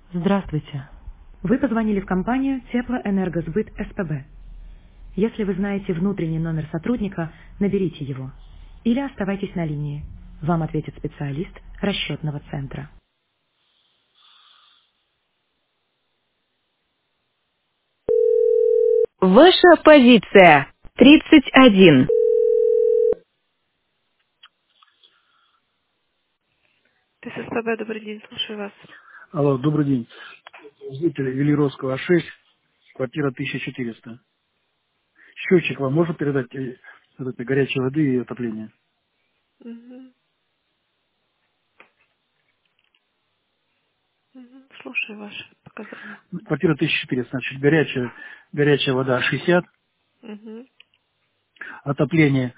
Здравствуйте. Вы позвонили в компанию Теплоэнергосбыт СПБ. Если вы знаете внутренний номер сотрудника, наберите его. Или оставайтесь на линии. Вам ответит специалист расчетного центра. Ваша позиция 31. ТССПБ, добрый день, слушаю вас. Алло, добрый день. Житель Велировского, А6, квартира 1400. Счетчик вам может передать вот этой горячей воды и отопления? Мгм, слушаю ваши показания. Квартира 1400, значит, горячая вода 60, Угу, отопление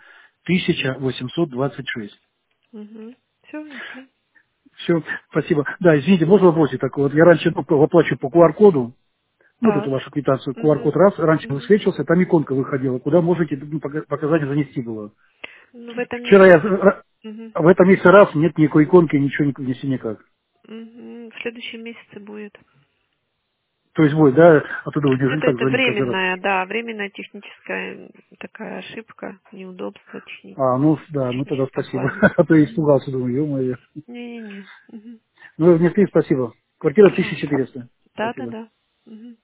1826. угу. Все внесли. Все, спасибо. Да, извините, можно вопросик такой? Вот я раньше оплачиваю по QR-коду, ну, вот эту Так. вашу квитанцию, QR-код Угу, раз, раньше угу. высвечивался, там иконка выходила, куда можете показания занести было. Ну, в этом Вчера я месяце. Угу. в этом месяце раз, нет никакой иконки, ничего не внеси никак. Угу. В следующем месяце будет. То есть будет, да, оттуда вы не так Это звонить каждый раз. временная, да, временная техническая такая ошибка, неудобство А, ну да, ну тогда техническое спасибо. плане. А то я испугался, думаю, ё-моё. Не-не-не. Мгм. Ну, внесли, спасибо. Квартира Пожалуйста. 1400. Спасибо. Да-да-да. Мгм.